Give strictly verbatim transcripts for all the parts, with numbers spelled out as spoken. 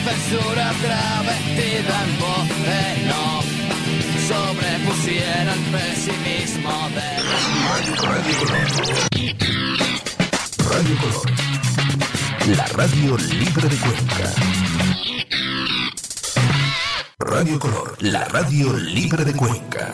censura travestida en voz de no sobrepusiera el pesimismo de Radio Color. Radio Color. La radio libre de Cuenca. Radio Color, la radio libre de Cuenca.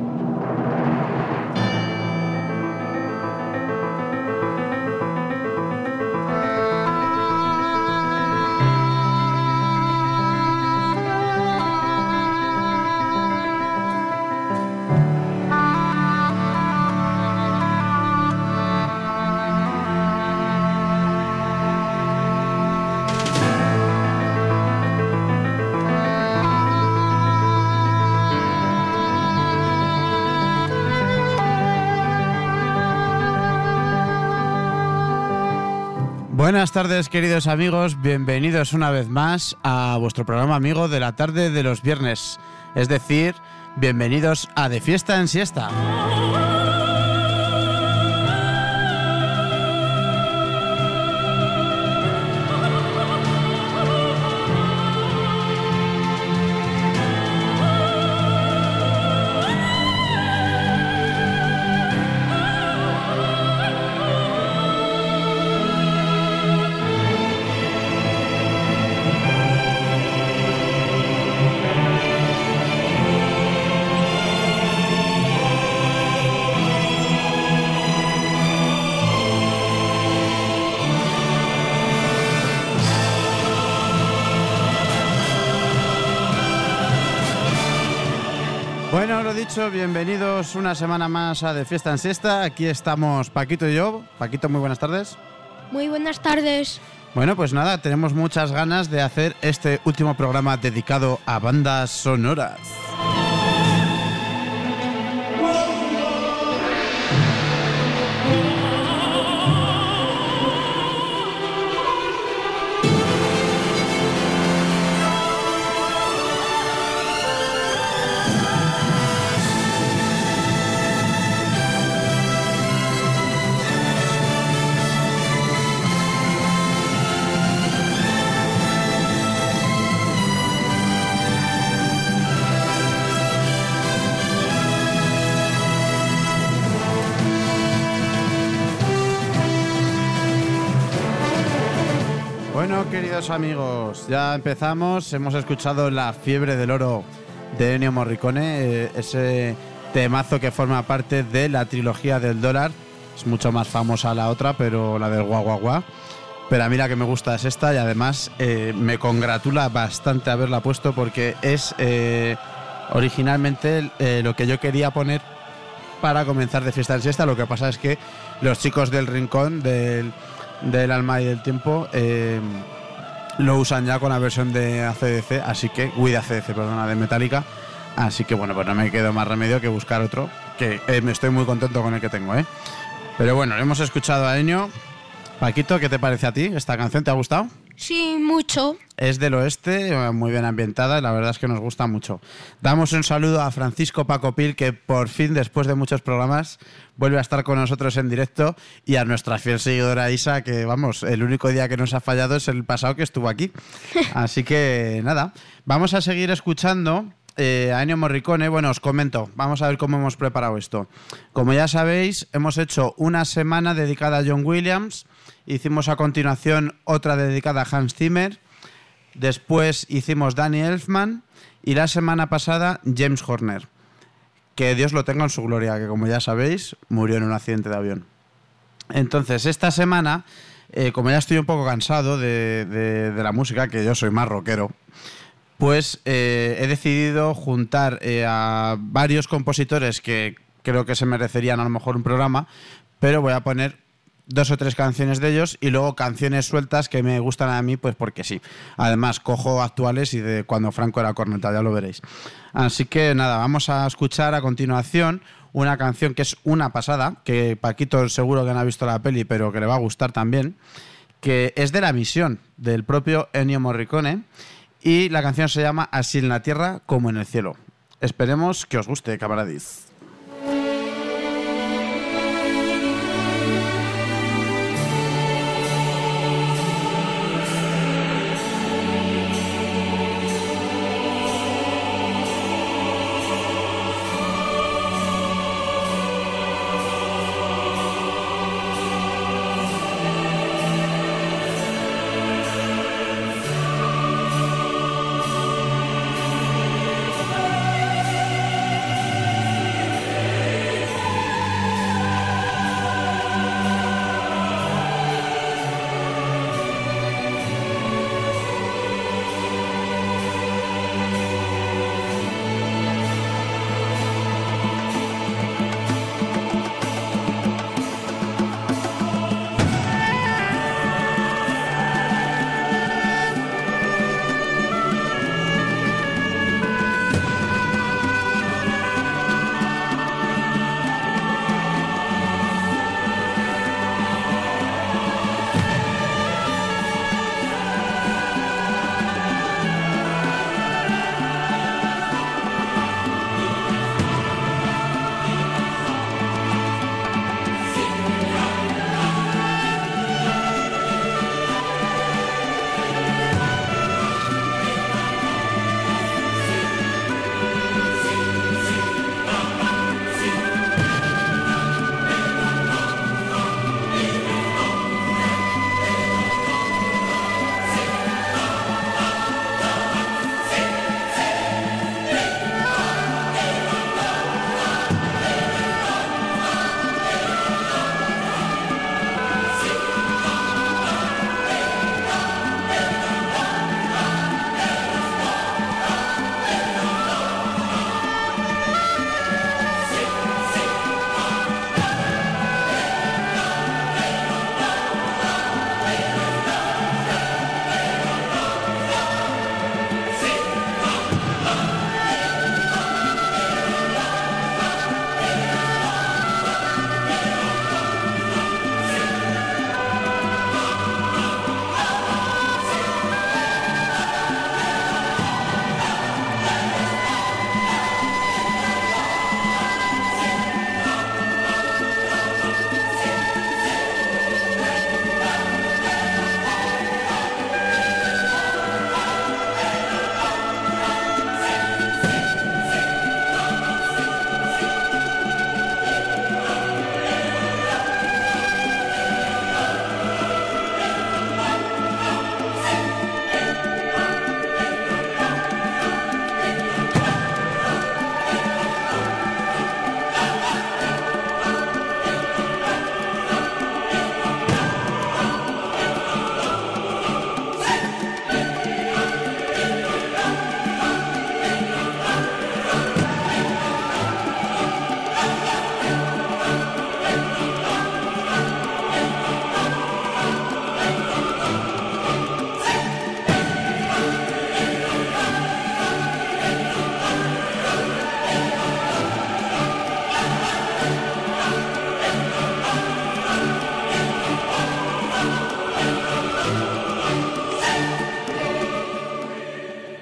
Buenas tardes, queridos amigos, bienvenidos una vez más a vuestro programa amigo de la tarde de los viernes, es decir, bienvenidos a De Fiesta en Siesta. Bueno, lo dicho, bienvenidos una semana más a De Fiesta en Siesta. Aquí estamos Paquito y yo. Paquito, muy buenas tardes. Muy buenas tardes. Bueno, pues nada, tenemos muchas ganas de hacer este último programa dedicado a bandas sonoras. Bueno, queridos amigos, ya empezamos. Hemos escuchado La Fiebre del Oro de Ennio Morricone, eh, ese temazo que forma parte de la trilogía del dólar. Es mucho más famosa la otra, pero la del guau guau guau. Pero a mí la que me gusta es esta y además eh, me congratula bastante haberla puesto porque es eh, originalmente eh, lo que yo quería poner para comenzar De Fiesta en Siesta. Lo que pasa es que los chicos del Rincón, del... del Alma y del Tiempo, eh, lo usan ya con la versión de A C D C, así que, uy, de A C D C, perdona, de Metallica, así que bueno, pues no me quedo más remedio que buscar otro, que eh, me estoy muy contento con el que tengo, ¿eh? Pero bueno, hemos escuchado a Ennio. Paquito, ¿qué te parece a ti? ¿Esta canción te ha gustado? Sí, mucho. Es del oeste, muy bien ambientada y la verdad es que nos gusta mucho. Damos un saludo a Francisco Paco Pil, que por fin, después de muchos programas, vuelve a estar con nosotros en directo, y a nuestra fiel seguidora Isa, que vamos, el único día que nos ha fallado es el pasado que estuvo aquí. Así que nada, vamos a seguir escuchando eh, a Ennio Morricone. Bueno, os comento, vamos a ver cómo hemos preparado esto. Como ya sabéis, hemos hecho una semana dedicada a John Williams. Hicimos a continuación otra dedicada a Hans Zimmer. Después hicimos Danny Elfman. Y la semana pasada James Horner. Que Dios lo tenga en su gloria, que como ya sabéis, murió en un accidente de avión. Entonces, esta semana, eh, como ya estoy un poco cansado de, de, de la música, que yo soy más rockero, pues eh, he decidido juntar eh, a varios compositores que creo que se merecerían a lo mejor un programa, pero voy a poner dos o tres canciones de ellos y luego canciones sueltas que me gustan a mí, pues porque sí. Además, cojo actuales y de cuando Franco era corneta, ya lo veréis. Así que nada, vamos a escuchar a continuación una canción que es una pasada, que Paquito seguro que no ha visto la peli, pero que le va a gustar también, que es de La Misión, del propio Ennio Morricone, y la canción se llama Así en la tierra como en el cielo. Esperemos que os guste, camaradis.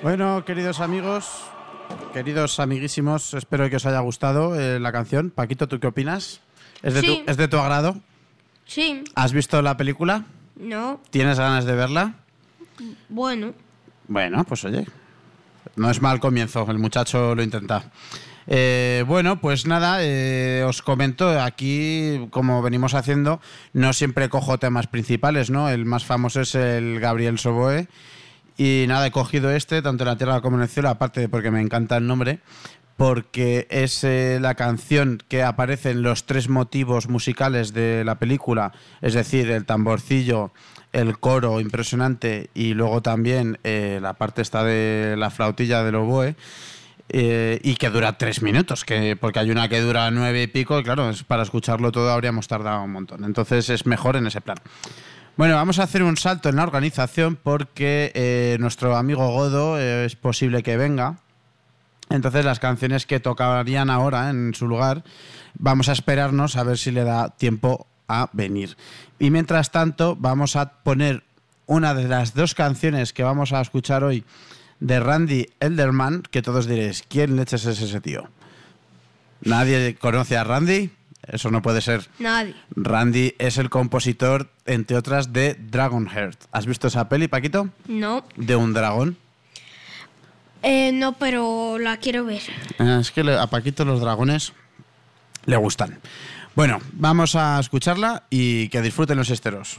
Bueno, queridos amigos, queridos amiguísimos, espero que os haya gustado eh, la canción. Paquito, ¿tú qué opinas? ¿Es de, Sí. tu, ¿Es de tu agrado? Sí, ¿Has visto la película? no, ¿Tienes ganas de verla? bueno, Bueno, pues oye, no es mal comienzo, el muchacho lo intenta. Eh, bueno, pues nada, eh, os comento, aquí, como venimos haciendo, no siempre cojo temas principales, ¿no? El más famoso es el Gabriel Soboe. Y nada, he cogido este, tanto en la tierra como en el cielo, aparte de porque me encanta el nombre, porque es eh, la canción que aparece en los tres motivos musicales de la película, es decir, el tamborcillo, el coro impresionante y luego también eh, la parte esta de la flautilla del oboe, eh, y que dura tres minutos, que porque hay una que dura nueve y pico, y claro, es, para escucharlo todo habríamos tardado un montón. Entonces es mejor en ese plan. Bueno, vamos a hacer un salto en la organización porque eh, nuestro amigo Godo eh, es posible que venga. Entonces las canciones que tocarían ahora en su lugar, vamos a esperarnos a ver si le da tiempo a venir. Y mientras tanto vamos a poner una de las dos canciones que vamos a escuchar hoy de Randy Elderman, que todos diréis, ¿quién leches es ese tío? ¿Nadie conoce a Randy? Eso no puede ser. nadie. Randy es el compositor, entre otras, de Dragonheart. ¿Has visto esa peli, Paquito? No, De un dragón. eh, no, pero la quiero ver. Eh, Es que le- a Paquito los dragones le gustan. Bueno, vamos a escucharla y que disfruten los esteros.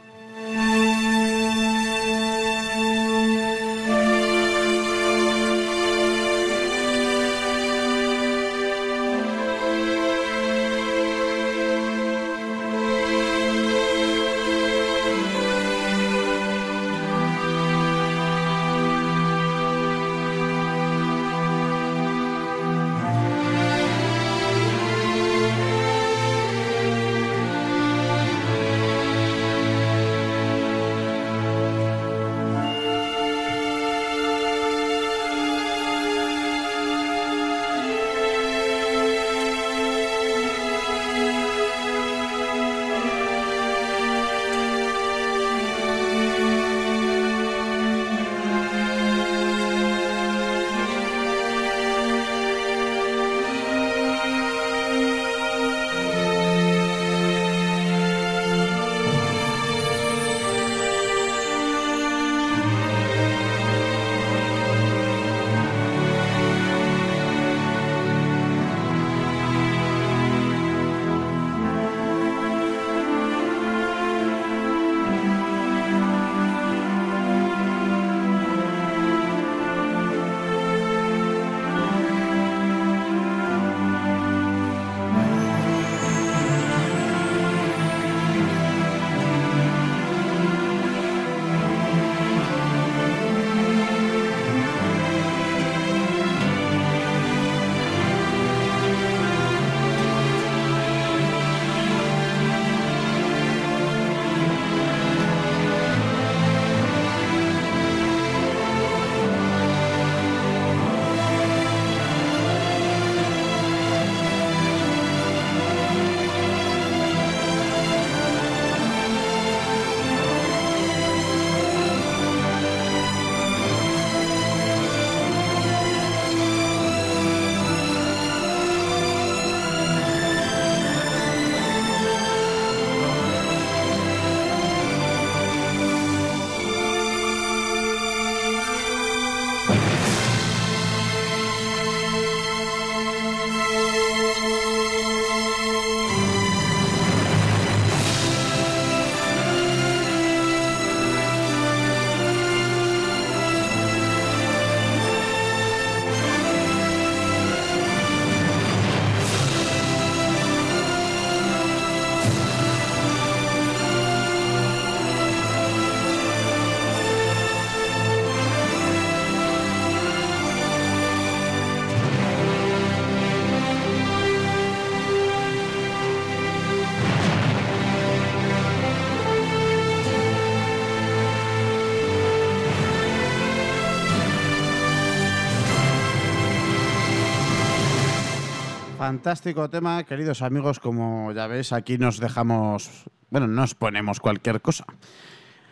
Fantástico tema, queridos amigos. Como ya veis, aquí nos dejamos, bueno, nos ponemos cualquier cosa.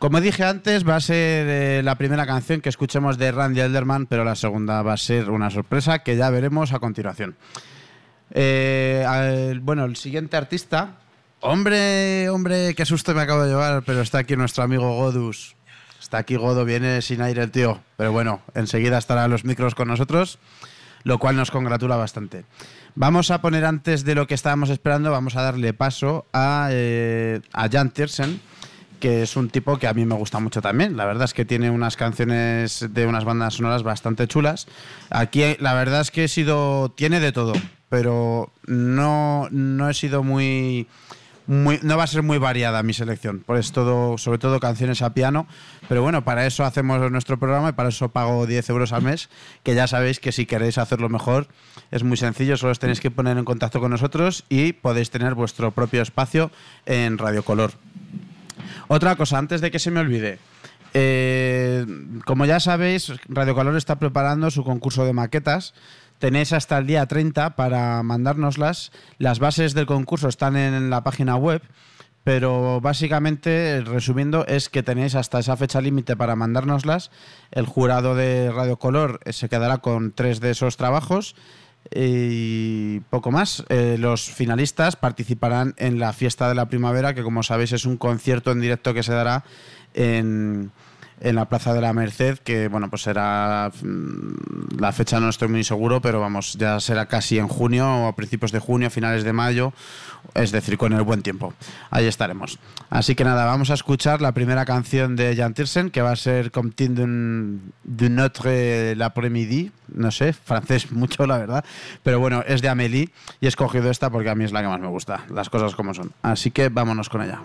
Como dije antes, va a ser eh, la primera canción que escuchemos de Randy Elderman, pero la segunda va a ser una sorpresa que ya veremos a continuación. Eh, al- bueno, el siguiente artista... Hombre, hombre, qué susto me acabo de llevar, pero está aquí nuestro amigo Godus. Está aquí Godo, viene sin aire el tío, pero bueno, enseguida estará a los micros con nosotros, lo cual nos congratula bastante. Vamos a poner, antes de lo que estábamos esperando, vamos a darle paso a, eh, a Jan Tiersen, que es un tipo que a mí me gusta mucho también. La verdad es que tiene unas canciones de unas bandas sonoras bastante chulas. Aquí la verdad es que he sido... tiene de todo, pero no, no he sido muy... Muy, no va a ser muy variada mi selección, pues es todo, sobre todo canciones a piano, pero bueno, para eso hacemos nuestro programa y para eso pago diez euros al mes, que ya sabéis que si queréis hacerlo mejor es muy sencillo, solo os tenéis que poner en contacto con nosotros y podéis tener vuestro propio espacio en Radio Color. Otra cosa, antes de que se me olvide, eh, como ya sabéis, Radio Color está preparando su concurso de maquetas. Tenéis hasta el día treinta para mandárnoslas. Las bases del concurso están en la página web, pero básicamente, resumiendo, es que tenéis hasta esa fecha límite para mandárnoslas. El jurado de Radio Color se quedará con tres de esos trabajos y poco más. Eh, los finalistas participarán en la Fiesta de la Primavera, que como sabéis es un concierto en directo que se dará en... en la Plaza de la Merced, que bueno, pues será, la fecha no estoy muy seguro, pero vamos, ya será casi en junio o a principios de junio, finales de mayo, es decir, con el buen tiempo. Ahí estaremos. Así que nada, vamos a escuchar la primera canción de Jan Tiersen, que va a ser Comptine d'un, d'un autre l'après-midi, no sé, francés mucho la verdad, pero bueno, es de Amélie y he escogido esta porque a mí es la que más me gusta, las cosas como son. Así que vámonos con ella.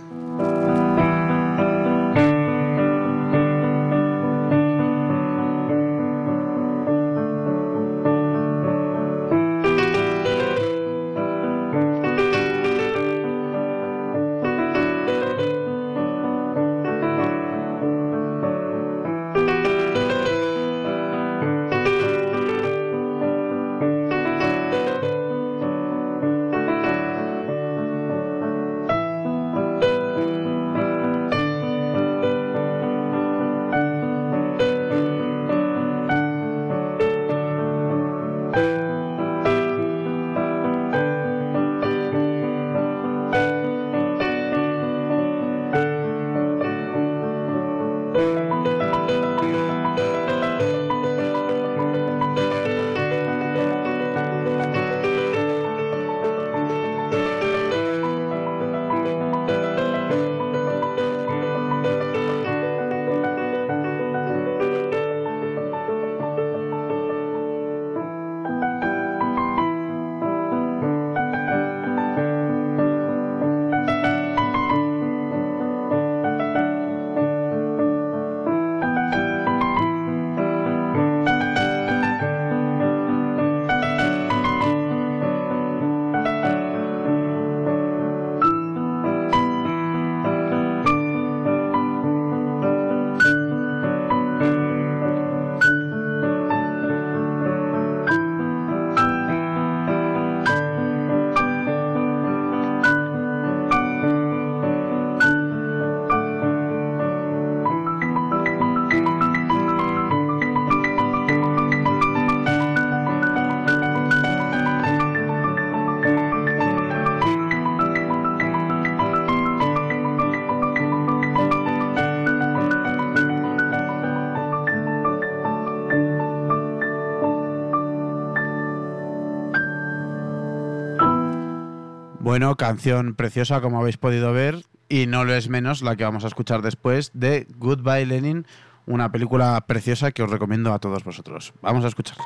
Bueno, canción preciosa, como habéis podido ver, y no lo es menos la que vamos a escuchar después, de Goodbye Lenin, una película preciosa que os recomiendo a todos vosotros. Vamos a escucharla.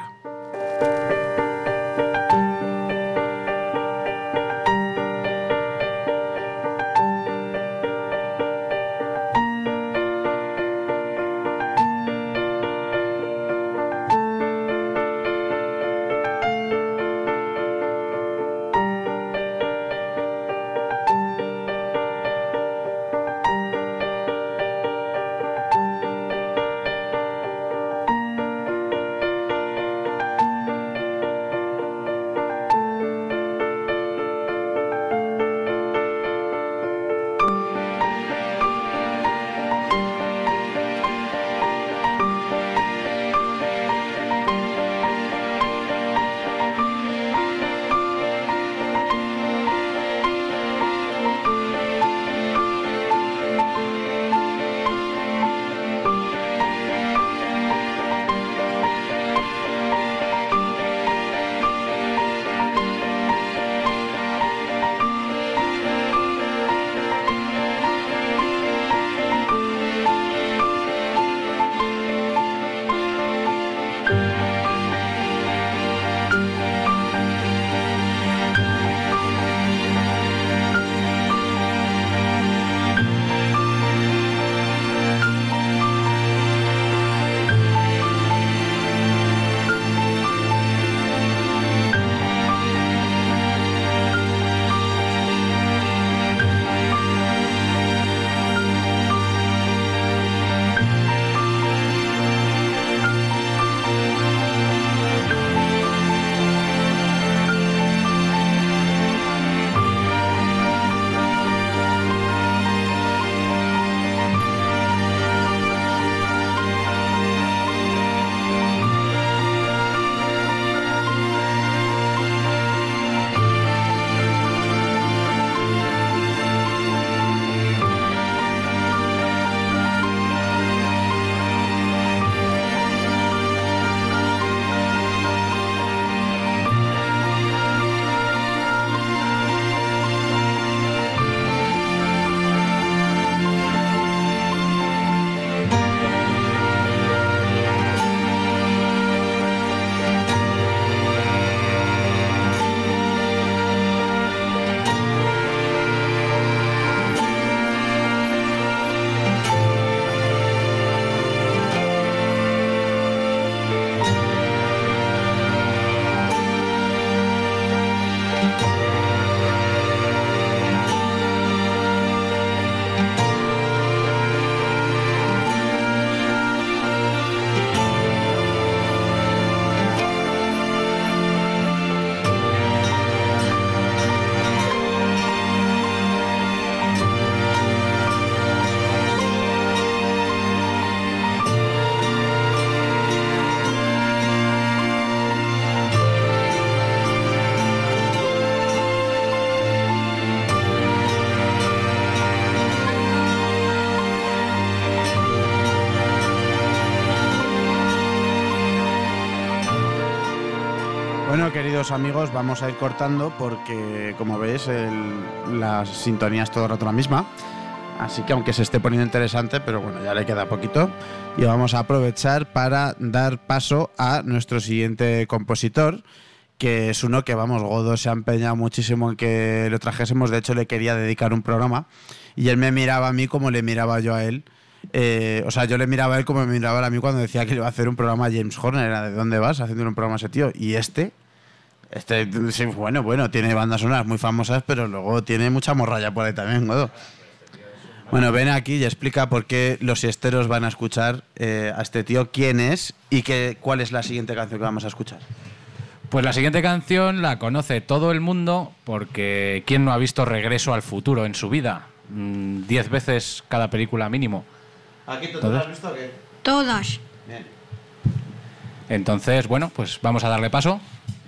Bueno, queridos amigos, vamos a ir cortando porque, como veis, el, la sintonía es todo el rato la misma. Así que aunque se esté poniendo interesante, pero bueno, ya le queda poquito. Y vamos a aprovechar para dar paso a nuestro siguiente compositor, que es uno que, vamos, Godo se ha empeñado muchísimo en que lo trajésemos. De hecho, le quería dedicar un programa y él me miraba a mí como le miraba yo a él. Eh, o sea, yo le miraba a él como me miraba a mí cuando decía que le iba a hacer un programa a James Horner. Era, ¿de dónde vas haciendo un programa a ese tío? Y este, este sí, bueno, bueno, tiene bandas sonoras muy famosas, pero luego tiene mucha morralla por ahí también, Godo. Bueno, ven aquí y explica por qué los siesteros van a escuchar eh, a este tío, quién es y que, cuál es la siguiente canción que vamos a escuchar. Pues la siguiente canción la conoce todo el mundo porque ¿quién no ha visto Regreso al Futuro en su vida? Mm, diez veces cada película mínimo. ¿Aquí tú lo has visto o qué? Todas. Bien. Entonces, bueno, pues vamos a darle paso.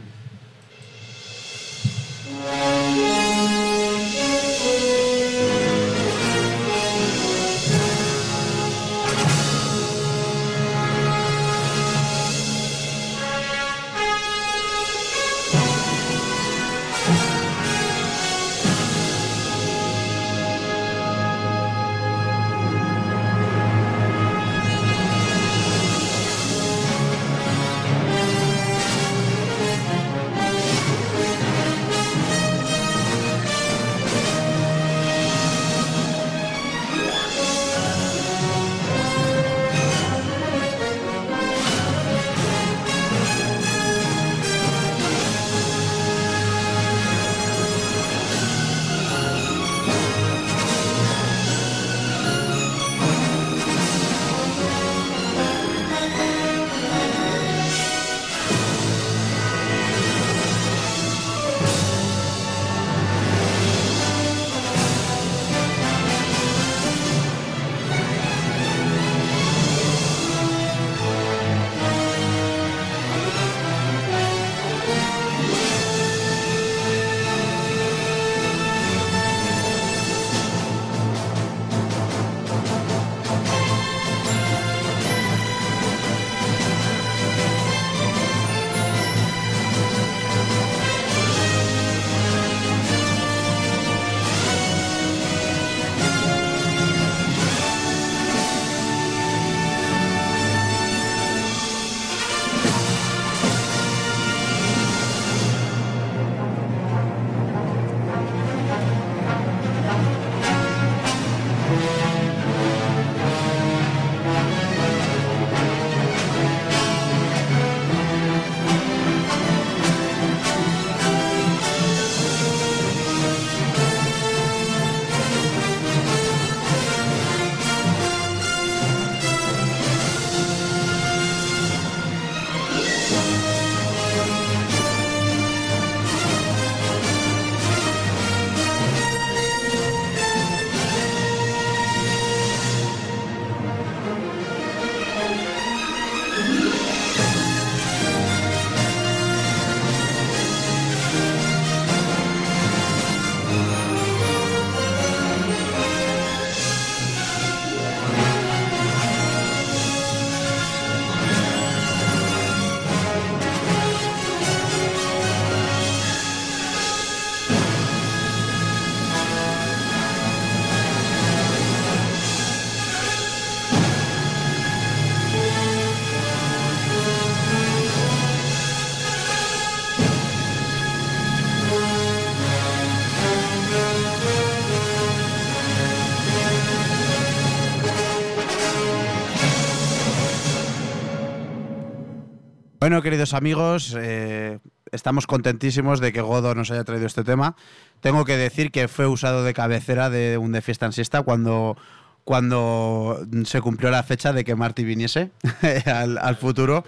Bueno, queridos amigos, eh, estamos contentísimos de que Godo nos haya traído este tema. Tengo que decir que fue usado de cabecera de un de Fiesta en Siesta cuando, cuando se cumplió la fecha de que Marty viniese al, al futuro.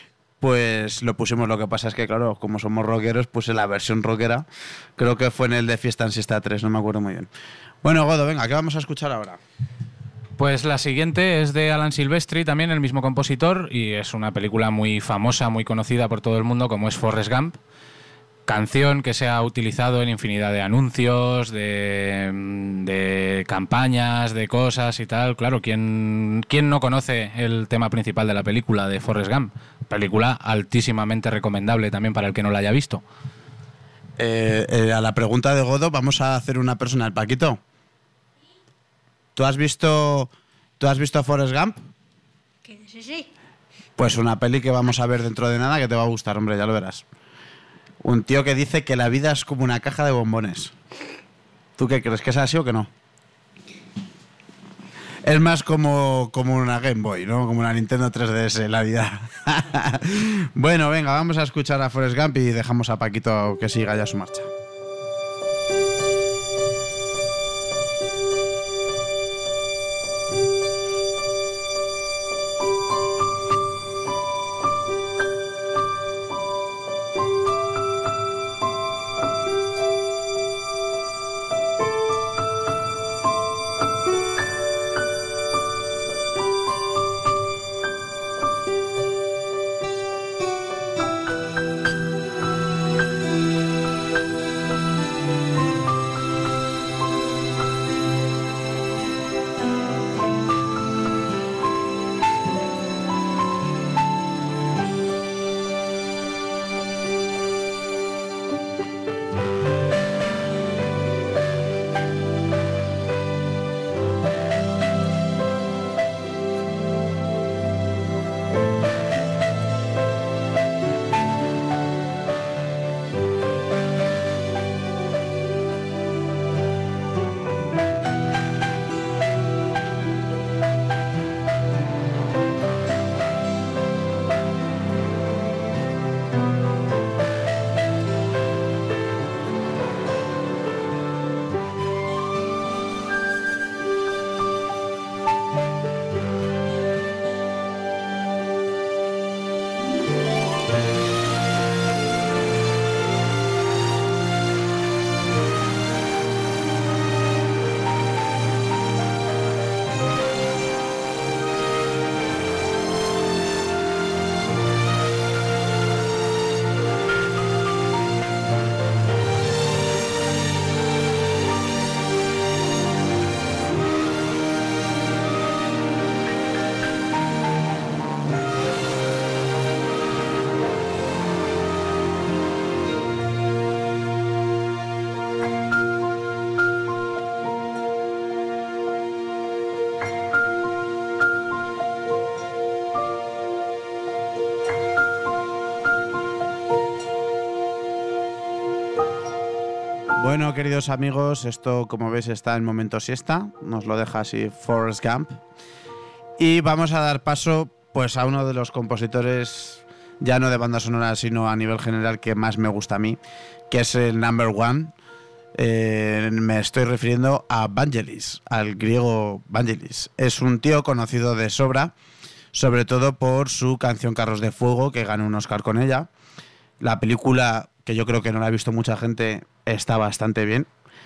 Pues lo pusimos. Lo que pasa es que, claro, como somos rockeros, puse la versión rockera. Creo que fue en el de Fiesta en Siesta tres, no me acuerdo muy bien. Bueno, Godo, venga, ¿qué vamos a escuchar ahora? Pues la siguiente es de Alan Silvestri, también el mismo compositor, y es una película muy famosa, muy conocida por todo el mundo, como es Forrest Gump. Canción que se ha utilizado en infinidad de anuncios, de, de campañas, de cosas y tal. Claro, ¿quién, ¿quién no conoce el tema principal de la película de Forrest Gump? película altísimamente recomendable también para el que no la haya visto. Eh, eh, a la pregunta de Godo vamos a hacer una personal. Paquito, ¿tú has visto, ¿tú has visto Forrest Gump? Que sí, sí. Pues una peli que vamos a ver dentro de nada que te va a gustar, hombre, ya lo verás. Un tío que dice que la vida es como una caja de bombones. ¿Tú qué crees? ¿Que es así o que no? Es más como, como una Game Boy, ¿no? Como una Nintendo tres D S, la vida. Bueno, venga, vamos a escuchar a Forrest Gump y dejamos a Paquito que siga ya su marcha. Bueno, queridos amigos, esto, como veis, está en momento siesta. Nos lo deja así Forrest Gump. Y vamos a dar paso pues a uno de los compositores, ya no de banda sonora, sino a nivel general, que más me gusta a mí, que es el number one. Eh, me estoy refiriendo a Vangelis, al griego Vangelis. Es un tío conocido de sobra, sobre todo por su canción Carros de Fuego, que ganó un Oscar con ella. La película, que yo creo que no la ha visto mucha gente, está bastante bien.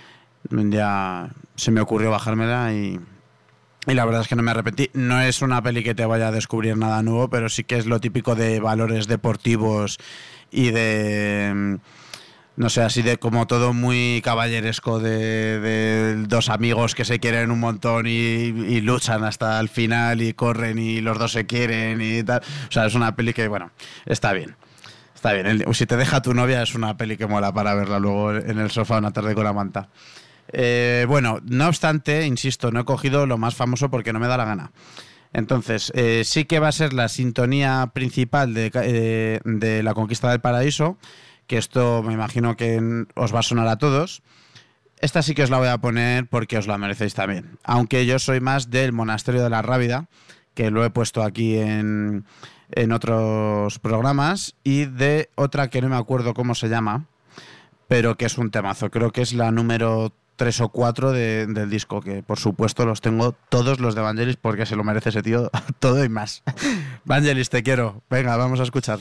Ya se me ocurrió bajármela y, y la verdad es que no me arrepentí. No es una peli que te vaya a descubrir nada nuevo, pero sí que es lo típico de valores deportivos y de... no sé, así de como todo muy caballeresco de, de dos amigos que se quieren un montón y, y luchan hasta el final y corren y los dos se quieren y tal. O sea, es una peli que, bueno, está bien. Está bien. El, si te deja tu novia es una peli que mola para verla luego en el sofá una tarde con la manta. Eh, bueno, no obstante, insisto, no he cogido lo más famoso porque no me da la gana. Entonces, eh, sí que va a ser la sintonía principal de, eh, de La Conquista del Paraíso, que esto me imagino que os va a sonar a todos. Esta sí que os la voy a poner porque os la merecéis también. Aunque yo soy más del Monasterio de la Rábida, que lo he puesto aquí en, en otros programas, y de otra que no me acuerdo cómo se llama, pero que es un temazo. Creo que es la número tres o cuatro de, del disco, que por supuesto los tengo todos los de Vangelis porque se lo merece ese tío, todo y más. Vangelis, te quiero. Venga, vamos a escuchar.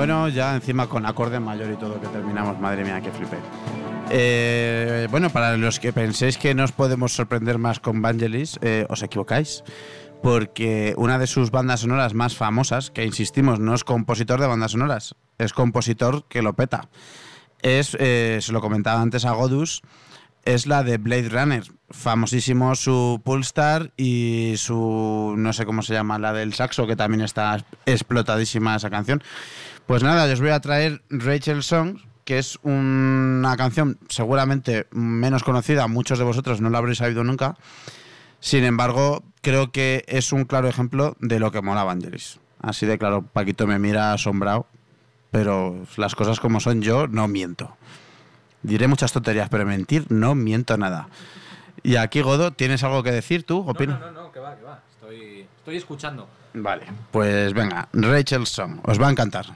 Bueno, ya encima con acorde mayor y todo que terminamos, madre mía, qué flipé. Eh, bueno, para los que penséis que nos podemos sorprender más con Vangelis, eh, os equivocáis, porque una de sus bandas sonoras más famosas, que insistimos, no es compositor de bandas sonoras, es compositor que lo peta. Es, eh, se lo comentaba antes a Godus, es la de Blade Runner, famosísimo su Pulsar y su, no sé cómo se llama, la del saxo, que también está explotadísima esa canción. Pues nada, yo os voy a traer Rachel Song, que es una canción seguramente menos conocida, muchos de vosotros no la habréis sabido nunca, sin embargo, creo que es un claro ejemplo de lo que mola Vangelis. Así de claro, Paquito me mira asombrado, pero las cosas como son, yo no miento. Diré muchas tonterías, pero mentir no miento nada. Y aquí, Godo, ¿tienes algo que decir tú? ¿Opina? No, no, no, no, que va, que va. Estoy, estoy escuchando. Vale, pues venga, Rachel Song, os va a encantar.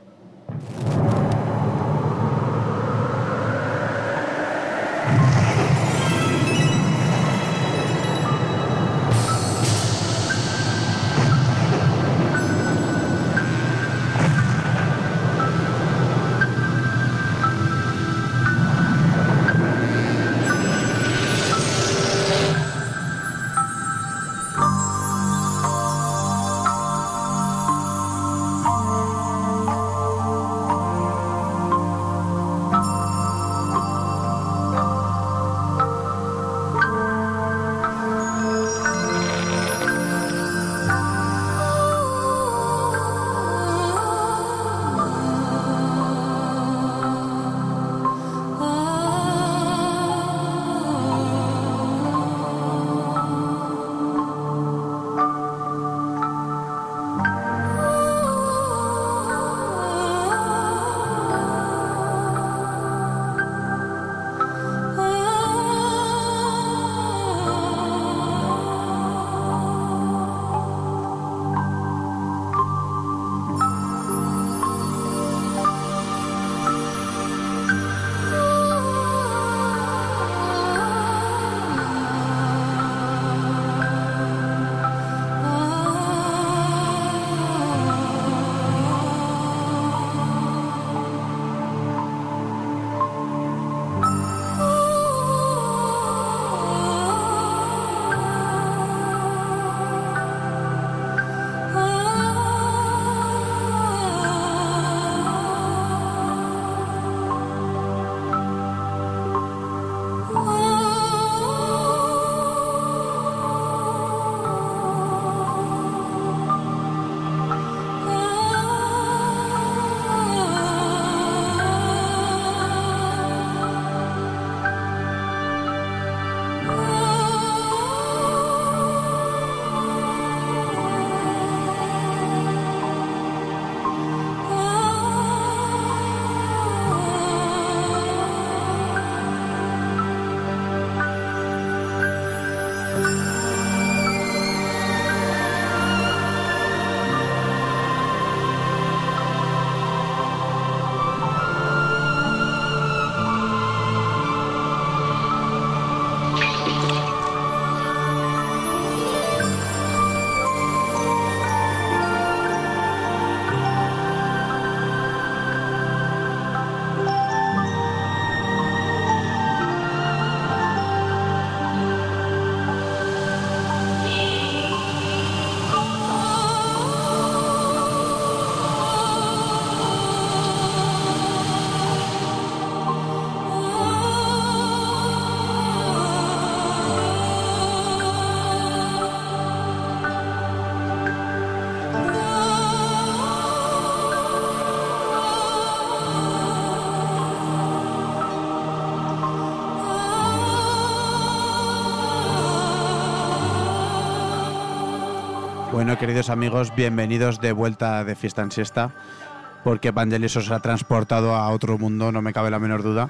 Bueno, queridos amigos, bienvenidos de vuelta de Fiesta en Siesta, porque Vangelis os ha transportado a otro mundo, no me cabe la menor duda,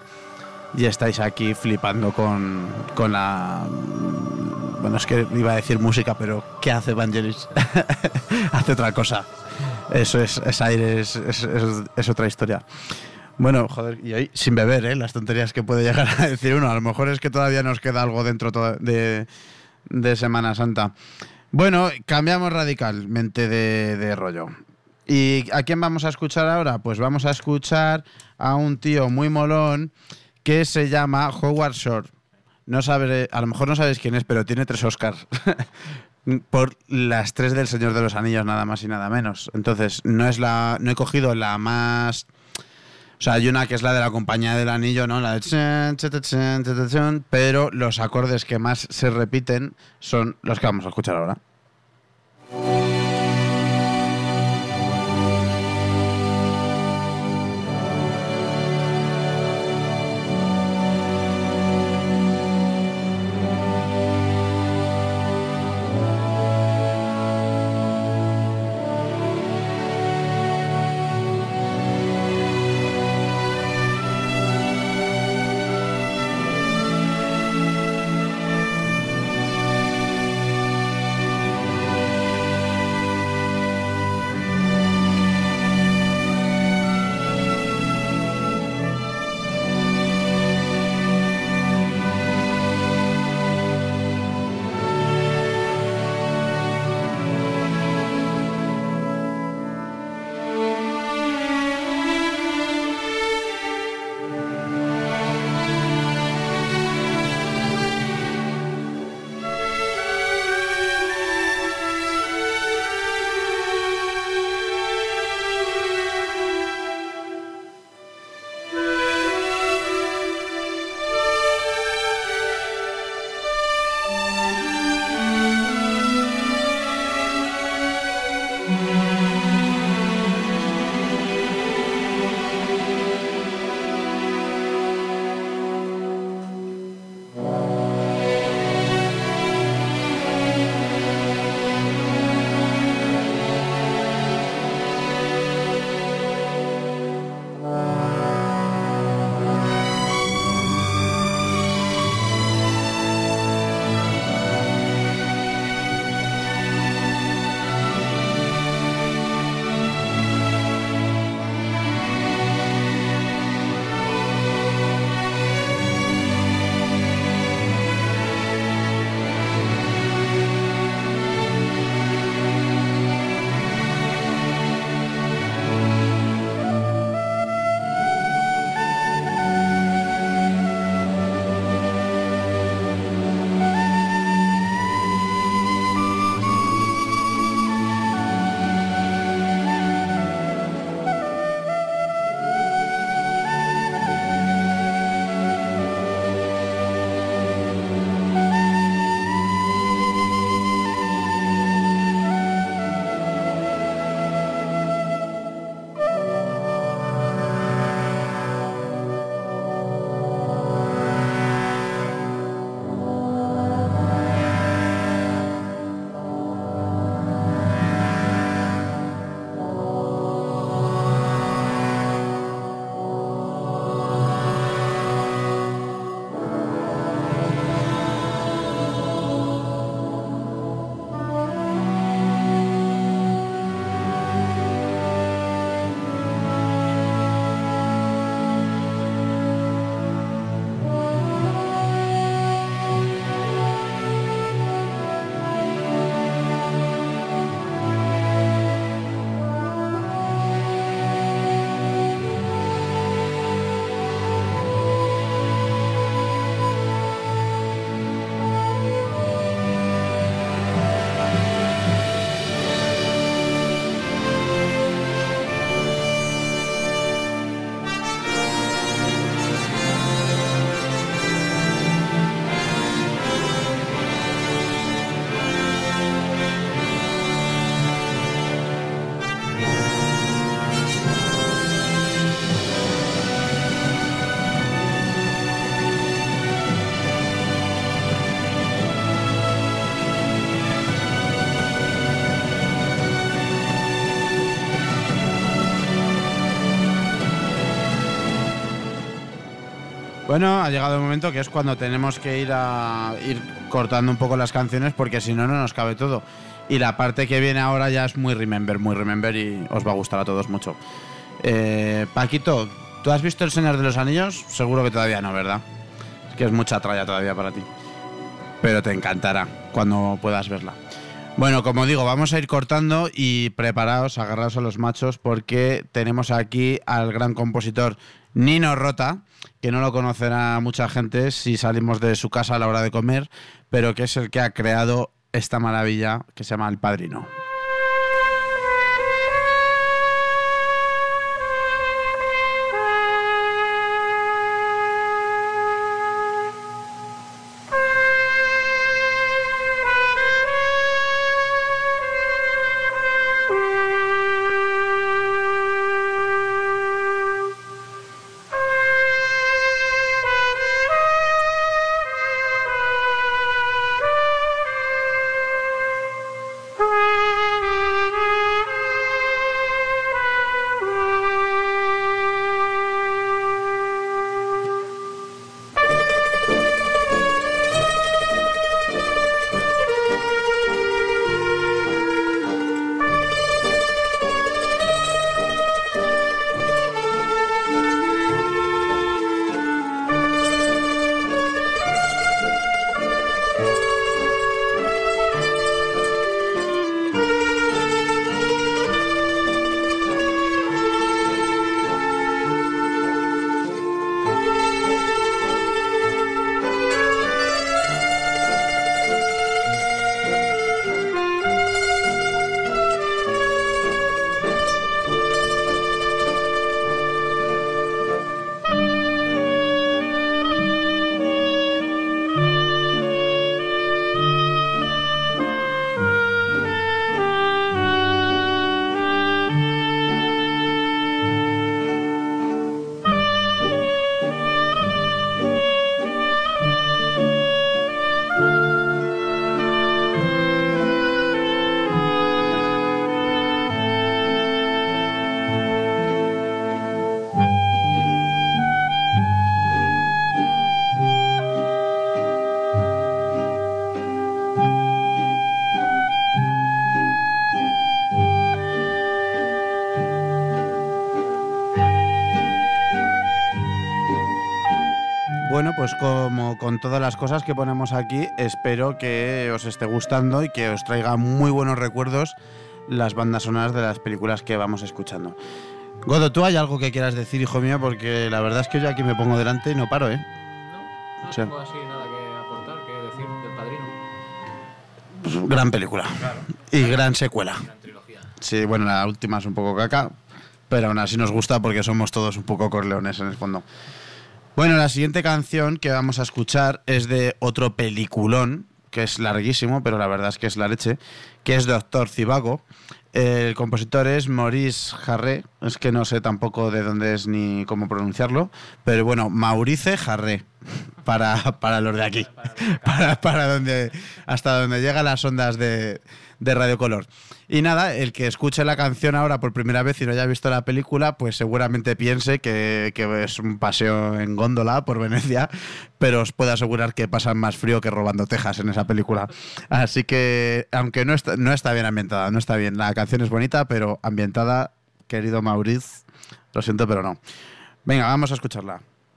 y estáis aquí flipando con, con la... Bueno, es que iba a decir música, pero ¿qué hace Vangelis? Hace otra cosa. Eso es, es aire, es, es, es, es otra historia. Bueno, joder, y ahí sin beber, ¿eh? Las tonterías que puede llegar a decir uno. A lo mejor es que todavía nos queda algo dentro de, de Semana Santa. Bueno, cambiamos radicalmente de, de rollo. ¿Y a quién vamos a escuchar ahora? Pues vamos a escuchar a un tío muy molón que se llama Howard Shore. No sabe, a lo mejor no sabéis quién es, pero tiene tres Oscars. Por las tres del Señor de los Anillos, nada más y nada menos. Entonces, no es la, no he cogido la más... O sea, hay una que es la de la Compañía del Anillo, ¿no? La de... Chen, chen, chen, chen, chen, pero los acordes que más se repiten son los que vamos a escuchar ahora. Bueno, ha llegado el momento que es cuando tenemos que ir a ir cortando un poco las canciones porque si no, no nos cabe todo. Y la parte que viene ahora ya es muy remember, muy remember y os va a gustar a todos mucho. Eh, Paquito, ¿tú has visto El Señor de los Anillos? Seguro que todavía no, ¿verdad? Es que es mucha tralla todavía para ti. Pero te encantará cuando puedas verla. Bueno, como digo, vamos a ir cortando y preparaos, agarraos a los machos, porque tenemos aquí al gran compositor Nino Rota, que no lo conocerá mucha gente si salimos de su casa a la hora de comer, pero que es el que ha creado esta maravilla que se llama El Padrino. Bueno, pues como con todas las cosas que ponemos aquí, espero que os esté gustando y que os traiga muy buenos recuerdos las bandas sonoras de las películas que vamos escuchando. Godo, ¿tú hay algo que quieras decir, hijo mío? Porque la verdad es que yo aquí me pongo delante y no paro, ¿eh? No, no O sea, tengo así nada que aportar, que decir del Padrino. pues, gran película. Claro. Y gran secuela. Gran trilogía. Sí, bueno, la última es un poco caca, pero aún así nos gusta porque somos todos un poco corleones en el fondo. Bueno, la siguiente canción que vamos a escuchar es de otro peliculón, que es larguísimo, pero la verdad es que es la leche, que es Doctor Zhivago. El compositor es Maurice Jarre, es que no sé tampoco de dónde es ni cómo pronunciarlo, pero bueno, Maurice Jarre, para, para los de aquí, para, para donde, hasta donde llegan las ondas de, de Radio Color. Y nada, el que escuche la canción ahora por primera vez y no haya visto la película, pues seguramente piense que, que es un paseo en góndola por Venecia, pero os puedo asegurar que pasan más frío que robando tejas en esa película. Así que, aunque no está, no está bien ambientada, no está bien. La canción es bonita, pero ambientada, querido Maurice, lo siento, pero no. Venga, vamos a escucharla.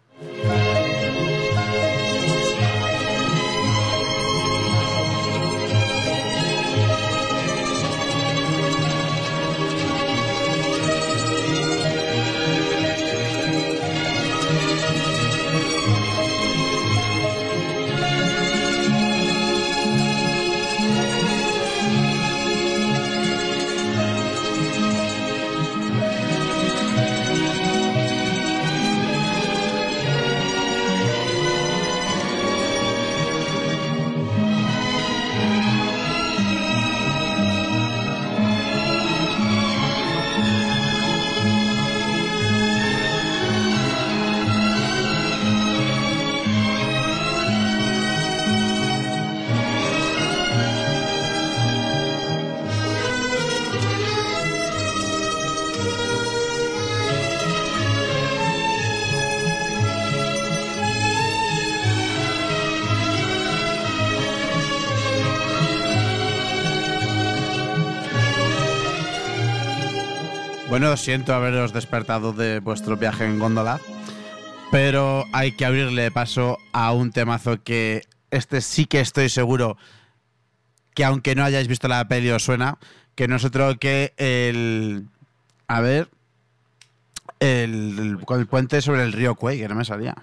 Bueno, siento haberos despertado de vuestro viaje en góndola, pero hay que abrirle paso a un temazo que este sí que estoy seguro que aunque no hayáis visto la peli os suena, que no es otro que el... A ver... El, el, el puente sobre el río Kwai, que no me salía.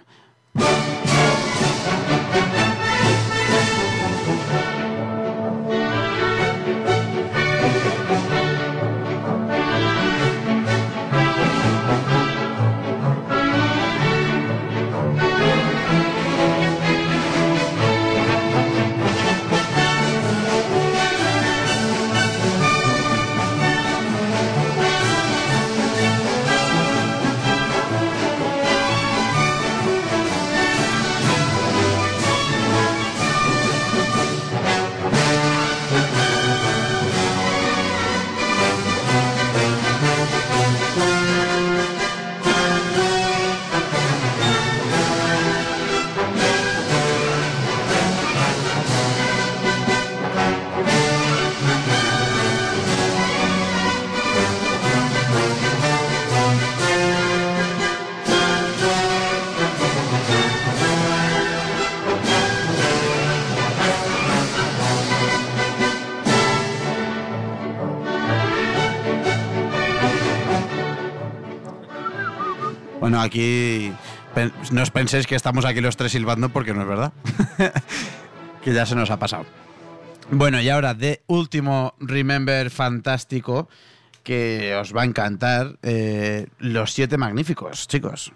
Bueno, aquí no os penséis que estamos aquí los tres silbando porque no es verdad. Que ya se nos ha pasado. Bueno, y ahora de último Remember fantástico que os va a encantar, eh, Los Siete Magníficos, chicos.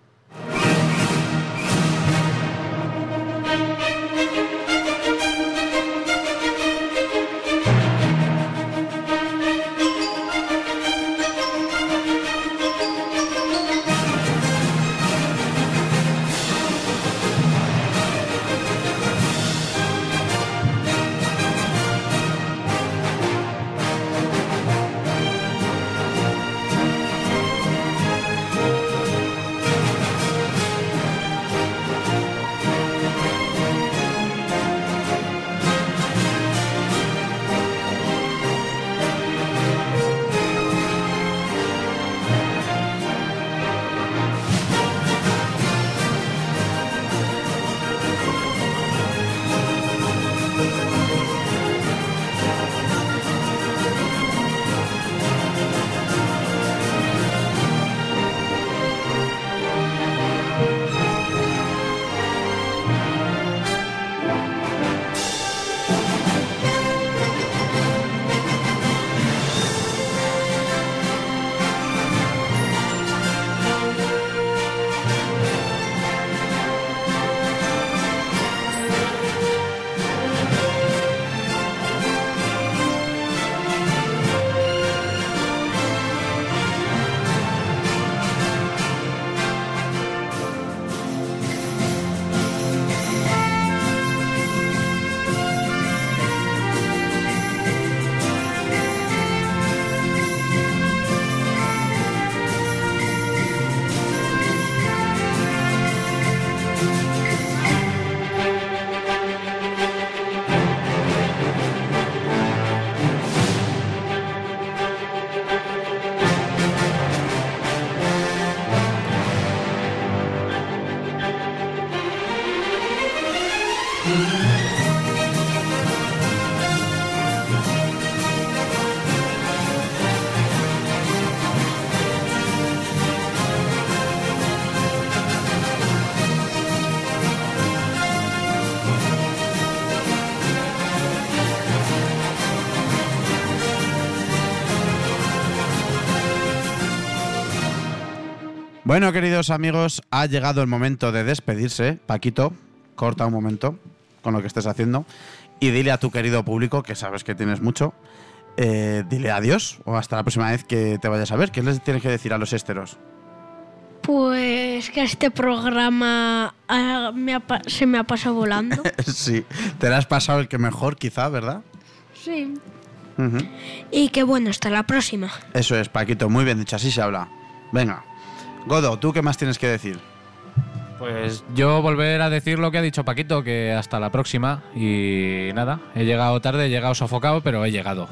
Bueno, queridos amigos, ha llegado el momento de despedirse. Paquito, corta un momento con lo que estés haciendo y dile a tu querido público, que sabes que tienes mucho, eh, dile adiós o hasta la próxima vez que te vayas a ver. ¿Qué les tienes que decir a los ésteros? Pues que este programa ah, me ha pa- se me ha pasado volando. Sí, te lo has pasado el que mejor, quizá, ¿verdad? Sí. Uh-huh. Y que bueno, hasta la próxima. Eso es, Paquito, muy bien dicho, así se habla. Venga. Godo, ¿tú qué más tienes que decir? Pues yo volver a decir lo que ha dicho Paquito, que hasta la próxima. Y nada, he llegado tarde, he llegado sofocado, pero he llegado.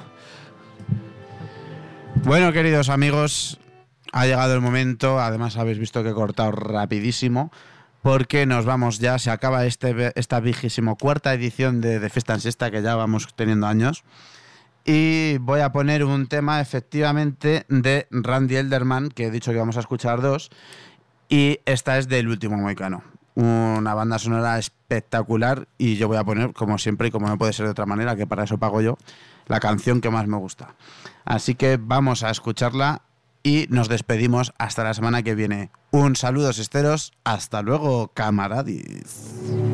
Bueno, queridos amigos, ha llegado el momento. Además, habéis visto que he cortado rapidísimo porque nos vamos ya, se acaba este, esta vigésimo cuarta edición de, de Fiesta en Siesta, que ya vamos teniendo años. Y voy a poner un tema efectivamente de Randy Elderman, que he dicho que vamos a escuchar dos, y esta es del Último Mohicano. Una banda sonora espectacular, y yo voy a poner, como siempre y como no puede ser de otra manera, que para eso pago yo, la canción que más me gusta. Así que vamos a escucharla y nos despedimos hasta la semana que viene. Un saludo, sisteros, hasta luego, camaradis.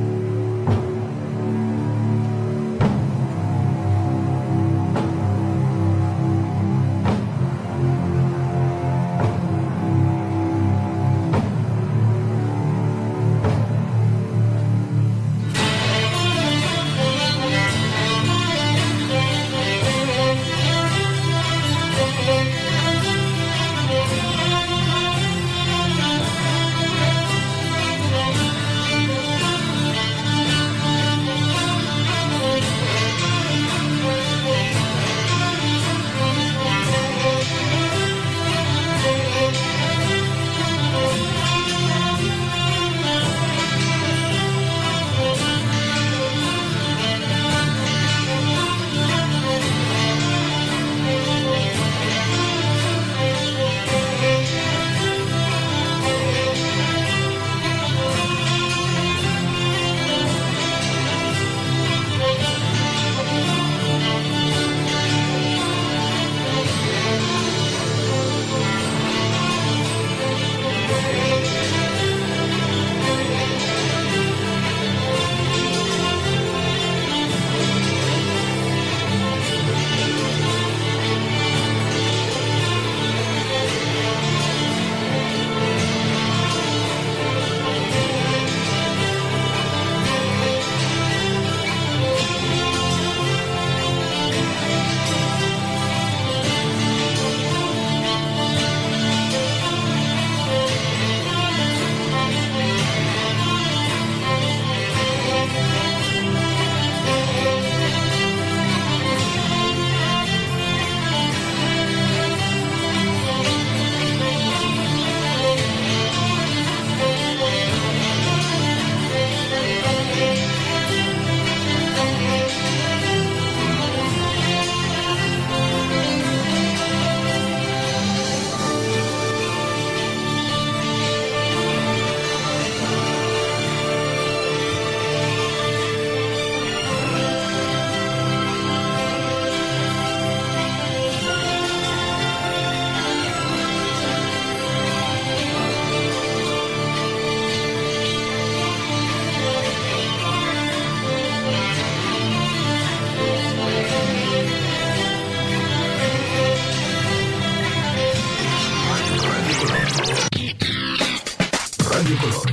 Radio Color,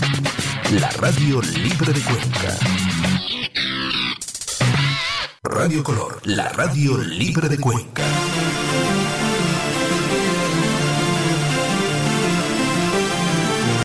la radio libre de Cuenca. Radio Color, la radio libre de Cuenca.